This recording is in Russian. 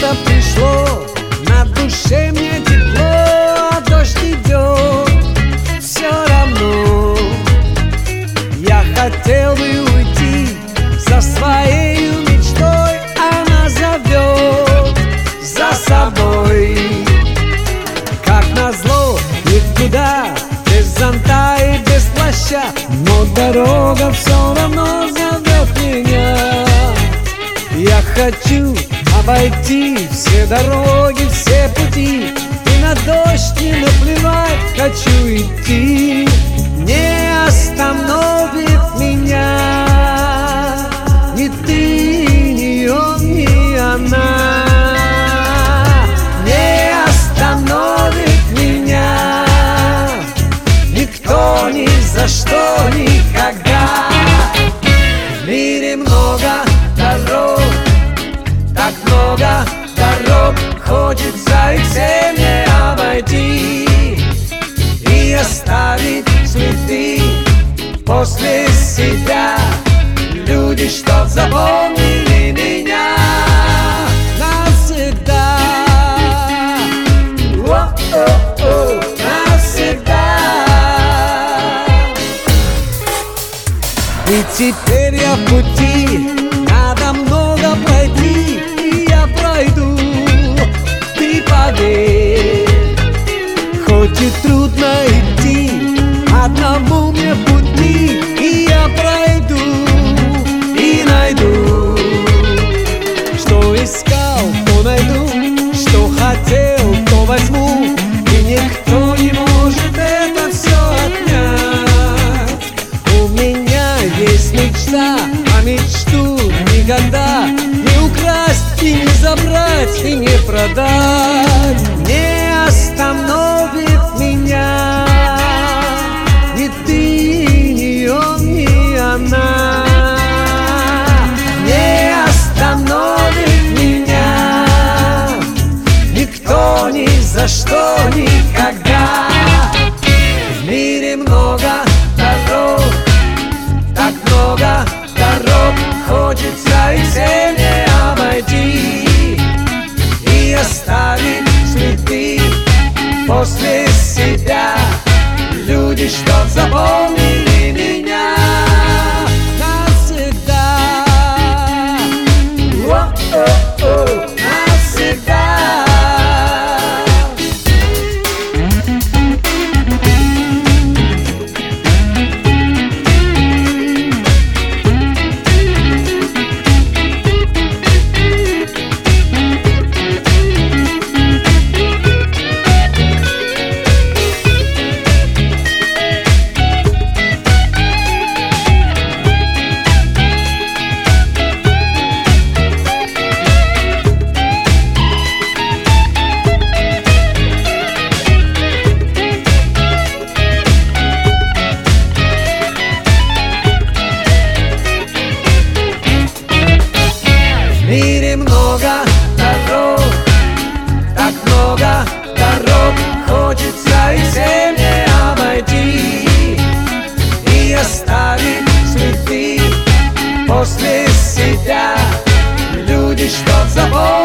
лето пришло, на душе мне тепло, а дождь идет. Все равно я хотел бы уйти за своей мечтой, она зовет за собой. Как назло, никуда, без зонта и без плаща, но дорога все равно зовет меня. Я хочу обойти все дороги, все пути, и на дождь не наплевать, хочу идти. Не остановит меня ни ты, ни он, ни она. Не остановит меня никто, ни за что, никогда. В мире много дорог, так много дорог, хочется их все не обойти и оставить следы после себя. Люди, что запомнили меня навсегда. О-о-о, навсегда. И теперь я в пути, надо много пройти, и я пройду, ты поверь. Хоть и трудно идти, одному мне пути, и я пройду и найду. Что искал, то найду, что хотел, то возьму, и никто не может это все отнять. У меня есть мечта, а мечту никогда не украсть и не забрать, и не продать. Не остановит меня ни ты, ни он, ни она. Не остановит меня никто, ни за что, никогда. В мире много дорог, так много дорог, хочется их все не обойти и оставить следы после себя. Люди, что запомнили меня навсегда. О-о-о, навсегда. В мире много дорог, так много дорог, хочется их все не обойти и оставить следы после себя. Люди, что запомнили